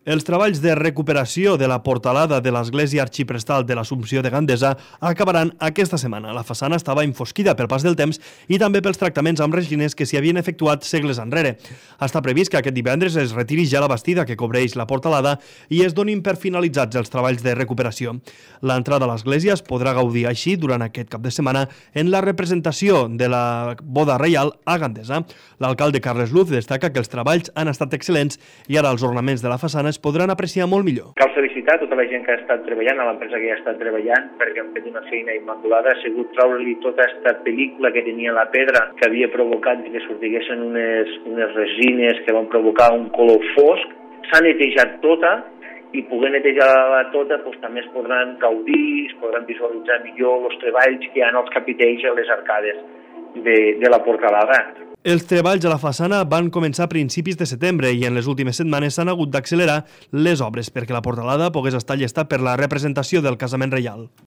Els treballs de recuperació de la portalada de l'Església Arxiprestal de l'Assumpció de Gandesa acabaran aquesta setmana. La façana estava enfosquida pel pas del temps i també pels tractaments amb resines que s'hi havien efectuat segles enrere. Està previst que aquest divendres es retiri ja la bastida que cobreix la portalada i es donin per finalitzats els treballs de recuperació. L'entrada a l'església es podrà gaudir així durant aquest cap de setmana en la representació de la boda reial a Gandesa. L'alcalde Carles Luz destaca que els treballs han estat excel·lents i ara els ornaments de la façana es podran apreciar molt millor. Cal felicitar tota la gent que ha estat treballant, a l'empresa que ja ha estat treballant, perquè han fet una feina immaculada. Ha sigut treure-li tota aquesta pel·lícula que tenia la pedra, que havia provocat que sortiguessin unes resines que van provocar un color fosc. S'ha netejat tota i poder netejar-la tota també es podran gaudir, es podran visualitzar millor els treballs que hi ha als capitells i a les arcades de la portalada. Els treballs a la façana van començar a principis de setembre i en les últimes setmanes s'han hagut d'accelerar les obres perquè la portalada pogués estar llesta per la representació del casament reial.